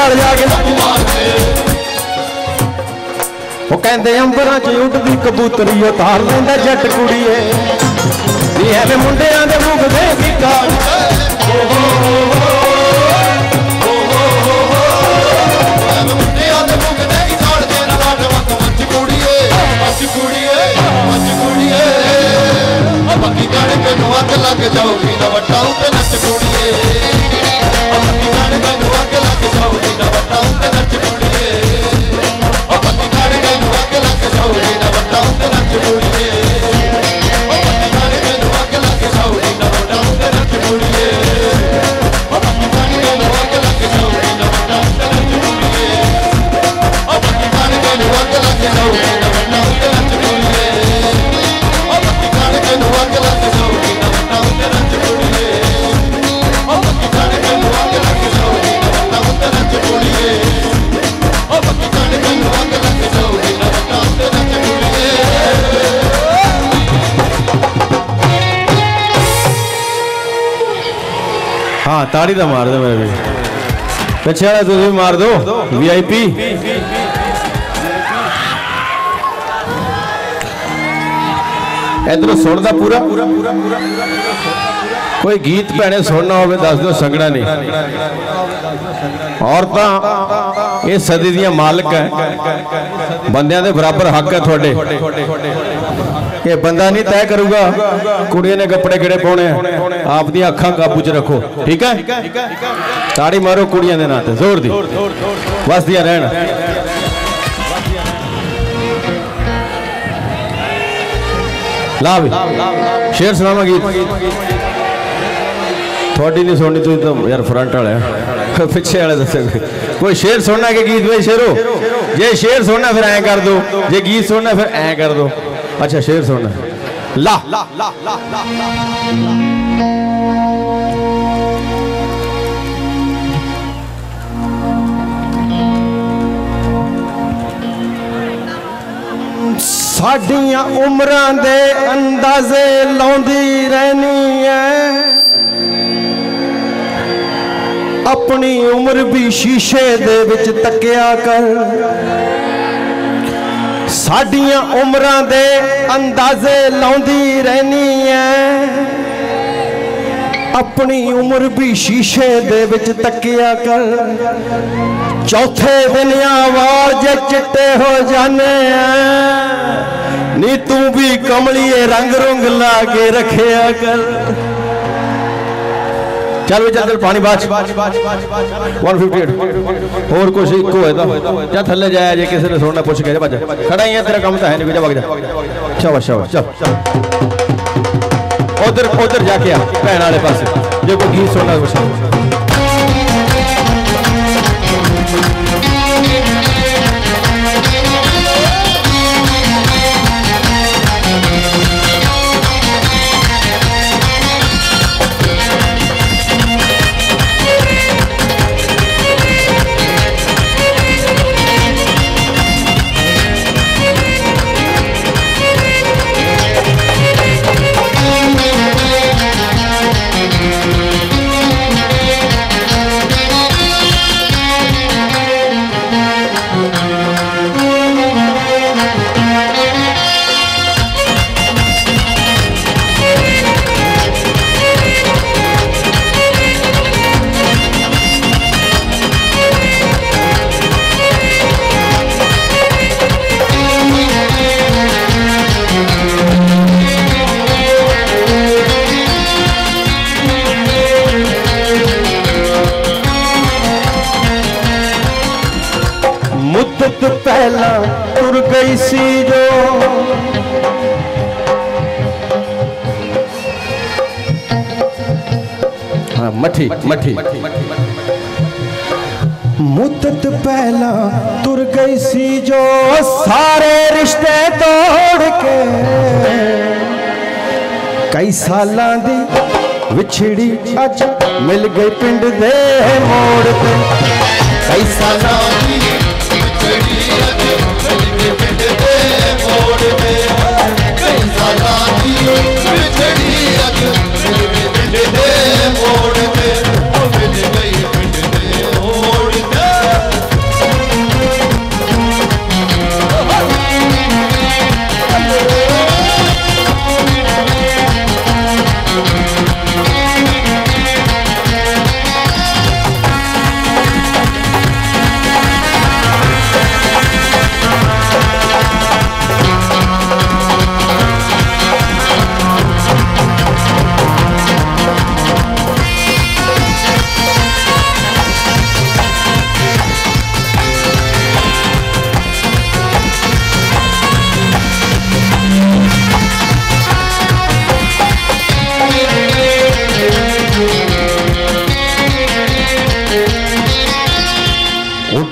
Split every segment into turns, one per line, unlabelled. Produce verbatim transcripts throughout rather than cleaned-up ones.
नाल जाके वो कहते अंबरां च उड़दी कबूतरी उतार लेंदा जट कुड़ीए नी है वे मुंडियां दे मुगदे गिक्का मुंडियां दे मुगदे गिक्का दे नाल वक मच कुड़ीए मच कुड़ीए मच कुड़ीए बाकी गाने पे नवक लग जाऊगी ना वट्टा उते नच कुड़ीए बाकी गाने पे नवक लग जाऊगी ना वट्टा उते नच कुड़ीए बाकी गाने पे नवक लग जाऊगी ना वट्टा उते नच कुड़ीए बाकी गाने पे नवक लग जाऊगी ना वट्टा उते नच कुड़ीए बाकी गाने पे नवक लग जाऊगी ना वट्टा उते नच कुड़ीए बाकी गाने पे नवक लग जाऊगी ना वट्टा उते नच कुड़ीए बाकी गाने पे नवक लग जाऊगी ना वट्टा उते नच कुड़ीए बाकी गाने पे नवक लग जाऊगी ना वट्टा उते नच कुड़ीए बाकी गाने पे नवक लग जाऊगी ना वट्टा उते नच कुड़ीए। हाँ ताड़ी तो मार दो मेरे भी पीछे वाला तुम भी मार दो वीआईपी इधर सुनता पूरा कोई गीत भैने सुनना हो दस दो संगड़ा नहीं औरतां ये सदी दियां मालिक है बंदियां दे बराबर हक है थोड़े ये बंदा नहीं तय करूगा कुड़ियां ने कपड़े किहड़े पाने आप दी अखां काबू च रखो ठीक है ताड़ी मारो कुड़ियां दे नाते जोर दी वसदियां रहन ला भी शेर सुनावा गीत थोड़ी नहीं सुननी तुम तो यार फ्रंट वाले पिछे वाले दस कोई शेर सुनना के गीत भाई शेरो जे शेर सुनना फिर ऐ कर दो जे गीत सुनना फिर ऐ कर दो अच्छा शेर सुनना ला साडियां उमरां दे अंदाजे लाउंदी रहनी है अपनी उम्र भी शीशे दे विच तकिया कर साडियां उमरां दे अंदाजे लाउंदी रहनी है अपनी उम्र भी शीशे दे विच तकिया कर चौथे दिन वाल जे चिट्टे हो जाने नी तू भी कमलिए रंग रुंग ला के रखिया कर चल भी चल पानी बाच वन फिफ्टी एट और कुछ इको है जा थले जाया जे किसी ने सुनना पुछ के जा खड़ा ही है तेरा काम तो है नहीं जा भाग जा शाबाश शाबाश चल उधर उधर जाके आ भैन वाले पास जो कोई गीत सुनना कुछ पहला तुर गई सी जो हाँ मठी मठी मुद्दत पहला तुर गई सी जो सारे रिश्ते तोड़ के कई सालां दी विछड़ी अज मिल गई पिंड दे मोड़ पे कई सालां दी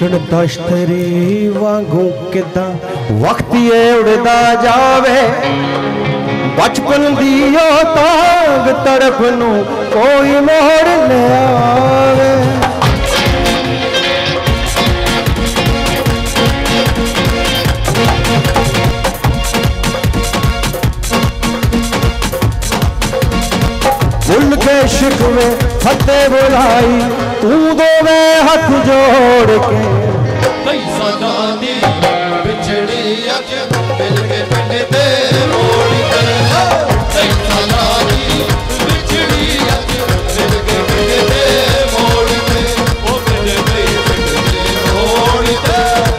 उड़न तश्तरी वांगू किदा वक्त ये उड़दा जावे बचपन दियो तांग तड़प नू कोई मोड़ ले आवे। भूल के शिकवे फतेह बुलाई तू दोवे हाथ जोड़ के
कई सदा दी बिछड़ी अज मिल के पिंड दे मोड़ के कई सदा दी बिछड़ी अज मिल के पिंड दे मोड़ के ओ पिंड दे पिंड दे मोड़ के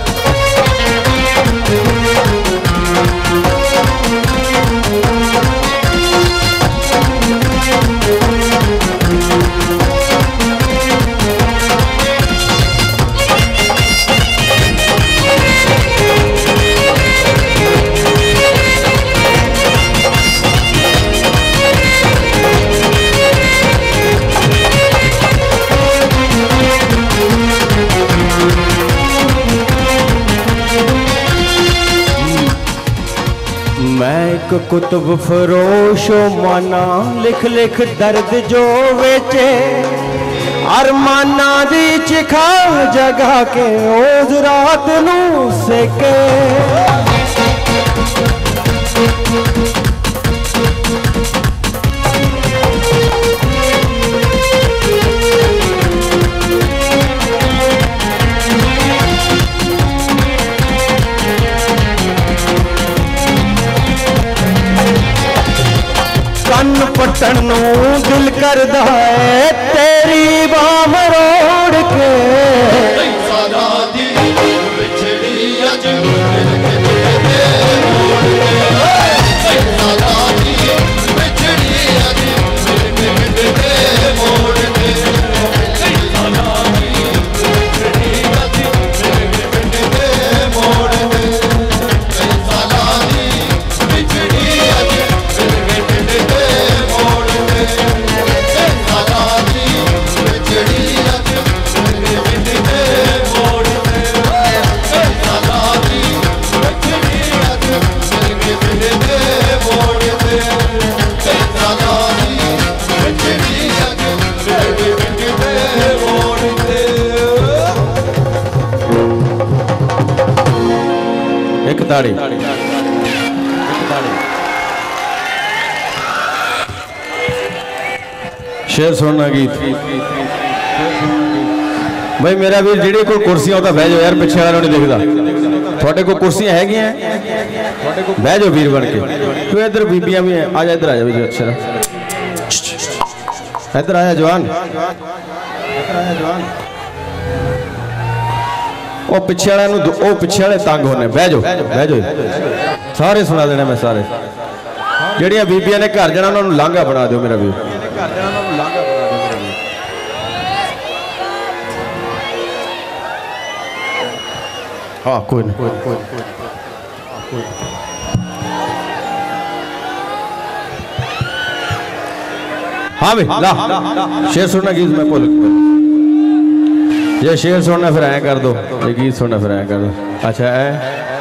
मैं एक कुतुब फरोशो माना लिख लिख दर्द जो वेचे अरमाना दी चिखा जगा के ओज रात नू सेके। कन पटन नू दिल करदा है तेरी बाह रोड़ के
सदा दी बिछड़ी अज मिल के पिंड दे मोड़ के सदा दी बिछड़ी अज मिल के पिंड दे मोड़ के सदा दी बिछड़ी अज मिल के पिंड दे मोड़ के सदा दी बिछड़ी अज मिल के पिंड दे मोड़ के सदा दी बिछड़ी अज मिल के पिंड दे मोड़ के सदा दी बिछड़ी अज मिल के पिंड दे मोड़ के सदा दी बिछड़ी अज मिल के पिंड दे मोड़ के।
एक ताड़ी शेर सुनना गीत भाई मेरा भी जेडी कोई कुर्सियां होता बह जाओ यार पिछे वालों नहीं दिखता थोड़े को कुर्सियां हैगियां बह जाओ वीर बन के तू इधर बीबियां भी हैं आ जा इधर आ जा अक्षरा इधर आया जवान ओ पिछे वाले ओ पिछे वाले तंग होने बह जाओ बह जाओ सारे सुना देने मैं सारे जेडियां बीबियां ने घर जाना उन्होंने लांघा बना दो मेरा वीर हाँ कोई नहीं हाँ भाई ला शेर सुनना गीत मैं बोल ये शेर सुनना फिर आया कर दो ये गीत सुनना फिर आया कर दो अच्छा है